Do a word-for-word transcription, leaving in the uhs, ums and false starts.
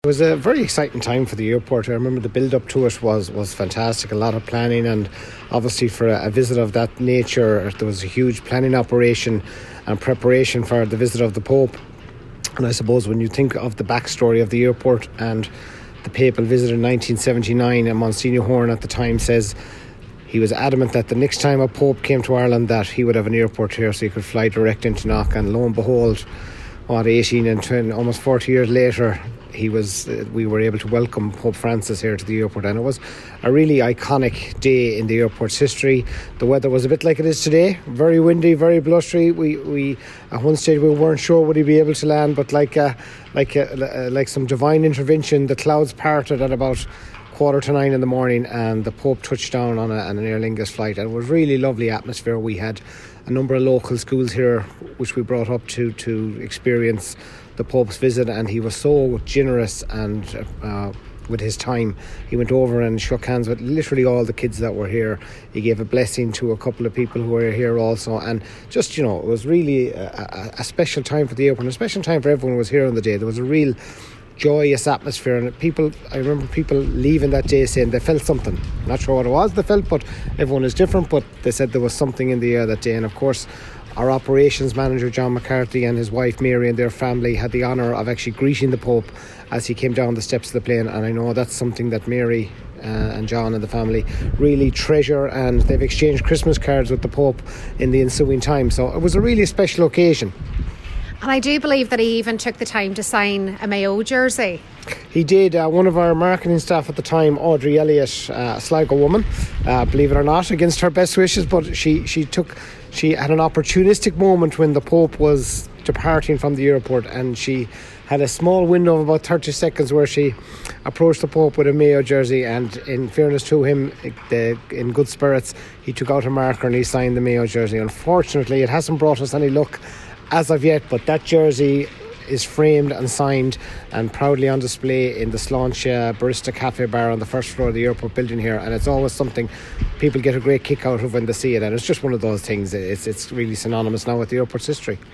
was a very exciting time for the airport. I remember the build-up to it was, was fantastic, a lot of planning, and obviously for a, a visit of that nature, there was a huge planning operation and preparation for the visit of the Pope. And I suppose when you think of the backstory of the airport and the papal visit in nineteen seventy-nine, and Monsignor Horn at the time says he was adamant that the next time a Pope came to Ireland that he would have an airport here so he could fly direct into Knock, and lo and behold, what, eighteen and twenty, almost forty years later, he was. Uh, we were able to welcome Pope Francis here to the airport, and it was a really iconic day in the airport's history. The weather was a bit like it is today, very windy, very blustery. We, we at one stage we weren't sure would he be able to land, but like uh, like uh, like some divine intervention, the clouds parted at about quarter to nine in the morning, and the Pope touched down on, a, on an Aer Lingus flight, and it was really lovely atmosphere. We had a number of local schools here which we brought up to to experience the Pope's visit, and he was so generous and uh, with his time. He went over and shook hands with literally all the kids that were here. He gave a blessing to a couple of people who were here also, and just, you know, it was really a, a, a special time for the airport, and a special time for everyone who was here on the day. There was a real joyous atmosphere, and people, I remember people leaving that day saying they felt something. Not sure what it was they felt, but everyone is different, but they said there was something in the air that day. And of course our operations manager John McCarthy and his wife Mary and their family had the honour of actually greeting the Pope as he came down the steps of the plane, and I know that's something that Mary uh, and John and the family really treasure, and they've exchanged Christmas cards with the Pope in the ensuing time. So it was a really special occasion. And I do believe that he even took the time to sign a Mayo jersey. He did. Uh, one of our marketing staff at the time, Audrey Elliott, uh, a Sligo woman, uh, believe it or not, against her best wishes, but she, she took she had an opportunistic moment when the Pope was departing from the airport, and she had a small window of about thirty seconds where she approached the Pope with a Mayo jersey, and in fairness to him, the, in good spirits, he took out a marker and he signed the Mayo jersey. Unfortunately, it hasn't brought us any luck as of yet, but that jersey is framed and signed and proudly on display in the Sláinte Barista Cafe Bar on the first floor of the airport building here, and it's always something people get a great kick out of when they see it, and it's just one of those things. It's, it's really synonymous now with the airport's history.